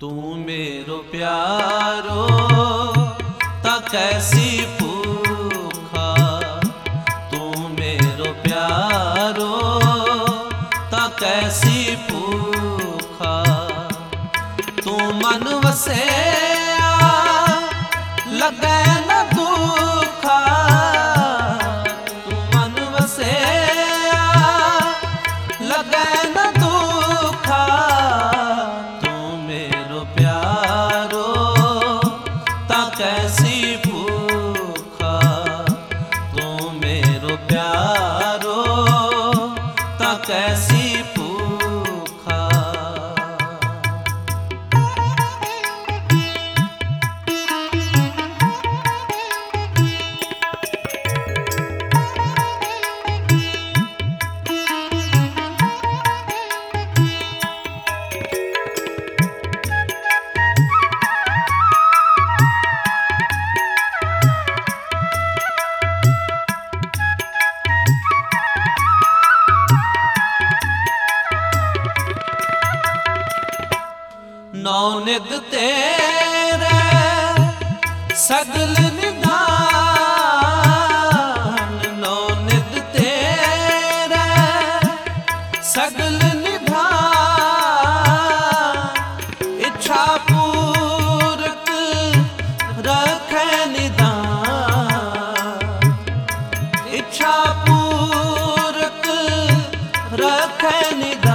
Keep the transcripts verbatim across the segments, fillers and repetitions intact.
तू मेरो प्यारो ता कैसी भूखा, तू मेरो प्यारो ता कैसी भूखा। तू मन वसे लगे न दुखा, तू मन वसे लगे न दुखा। तू मेरो प्यारो ता कैसी भूखा, तू मेरो प्यारो ता कैसी भूखा। नौ निध तेरे सगल निधान, नौ निध तेरे सगल निधान। इच्छा पूरक रखे निधान, इच्छा पूरक रखे निधान।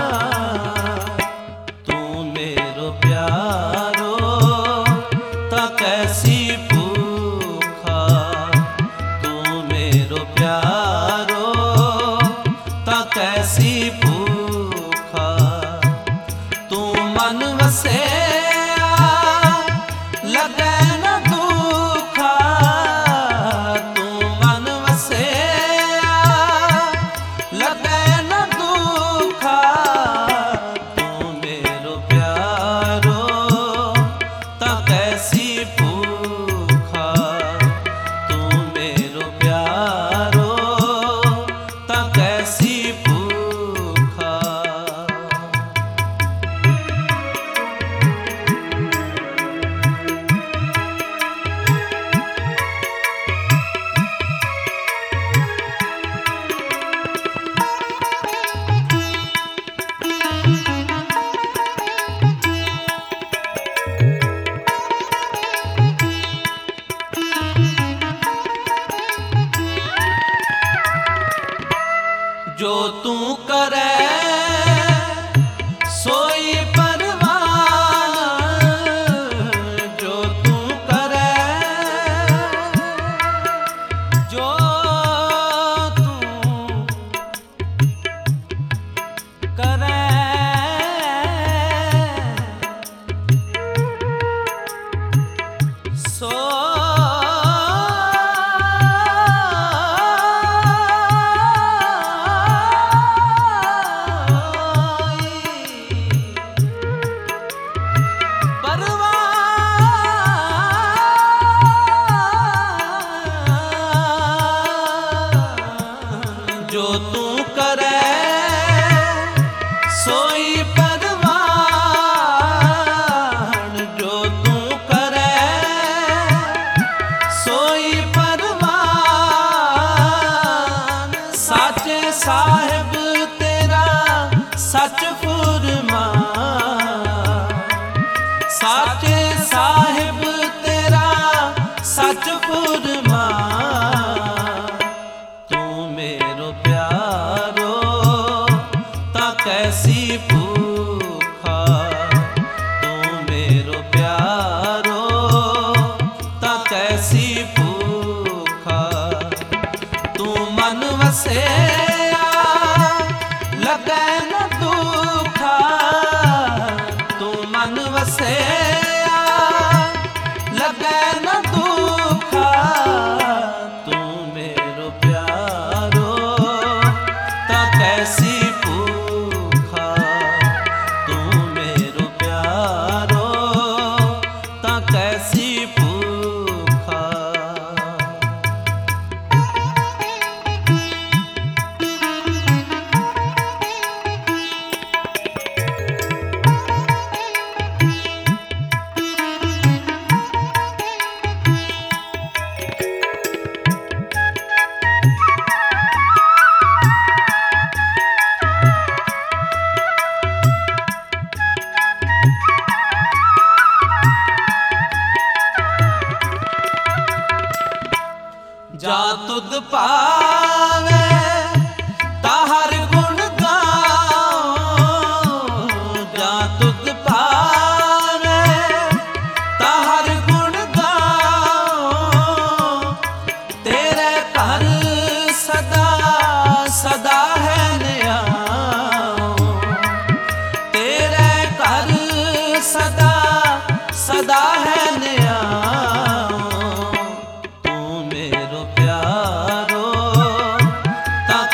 प्यारो ता कैसी भूखा, तू मेरो प्यारो ता कैसी भूखा। तू मन वसे लगे न दुखा, तू मन वसे लगे न दुखा। कैसी भूखा, तू मेरो प्यारो ता कैसी भूखा। जो तू करे सोई परवान, जो तू करे, जो तू करे, सो जो तू करे सोई परवान, जो तू करे सोई परवान। साचे साहिब तेरा सच फुरमान, साचे साहिब तेरा सच फुरमान। कैसी भूखा, तू मेरो प्यारो ता कैसी भूखा। तू मन वसे लगे न दुखा, तू मन वसे लगे न दुखा। तू मेरो प्यारो ता कैसी कैसी भूखा।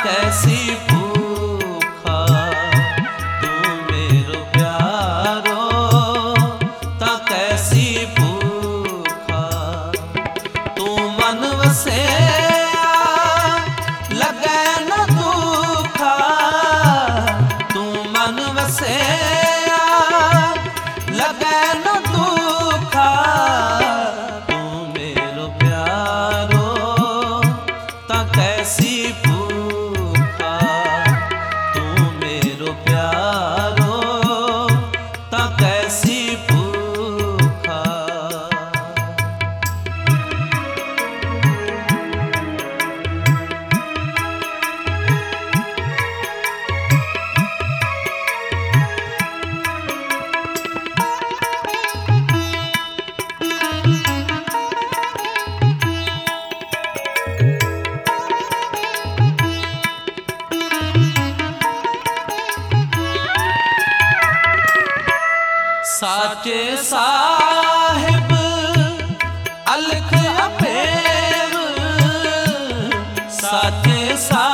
कैसी भूखा तू मेरो प्यारो ता कैसी भूखा तू मन वसे लगे न दुखा तू मन वसे लगे न दुखा तू मेरो प्यारो ता कैसी भूखा तू मेरो प्यारो ता कैसी भूखा। साचे साहिब अलख अपेव साचे साहिब